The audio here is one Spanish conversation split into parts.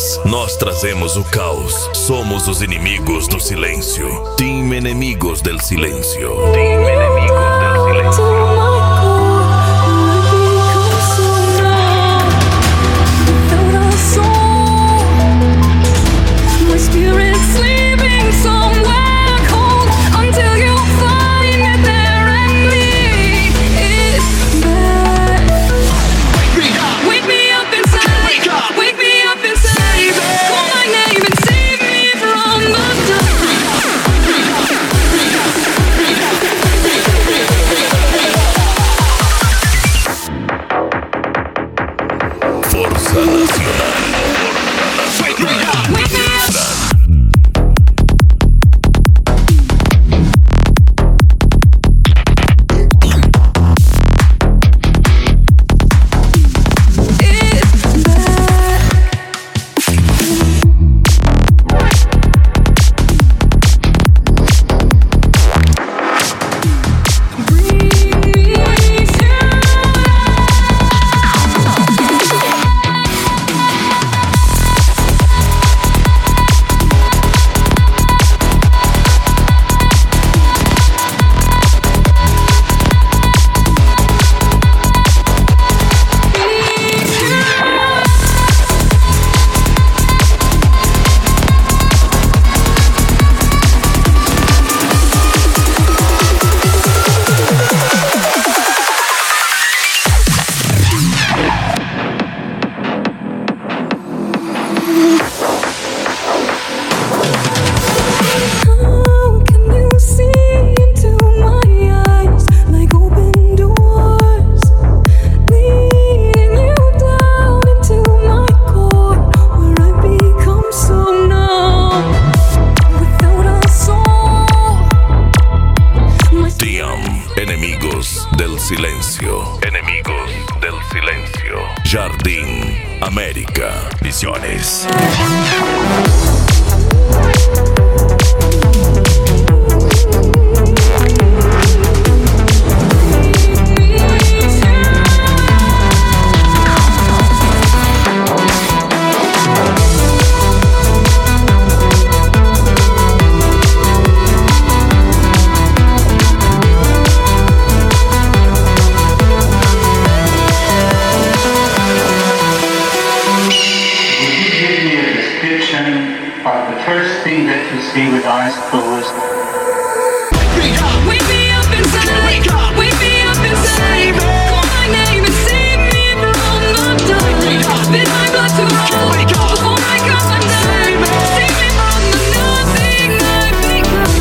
Nós trazemos o caos. Somos os inimigos do silêncio. Team Enemigos del Silencio. Team Enemigos del Silencio. Forza Nacional. Enemigos del Silencio. Enemigos del Silencio. Jardín América. Visiones. Of the first thing that you see with eyes closed. Wake me up inside. Wake me up inside. Call my name and save me from the dark. Bid my blood to run before I come undone. Save me from the nothing I've become.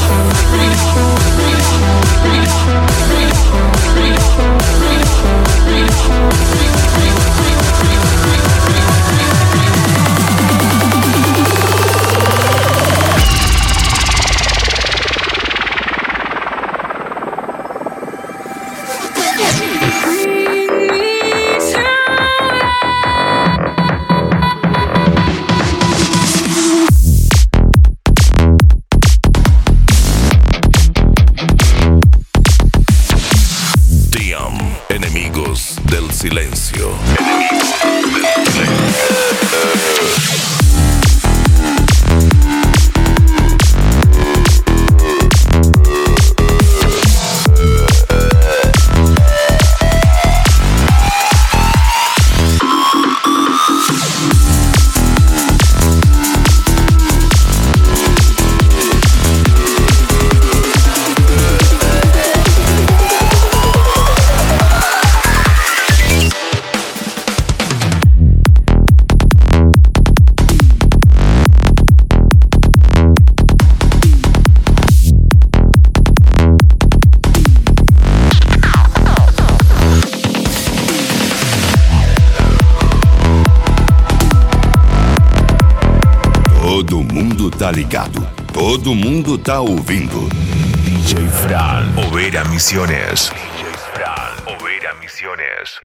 Enemigos del Silencio. Enemigos del Silencio. Todo mundo tá ligado. Todo mundo tá ouvindo. DJ Fran, Overa Misiones. DJ Fran, Overa Misiones.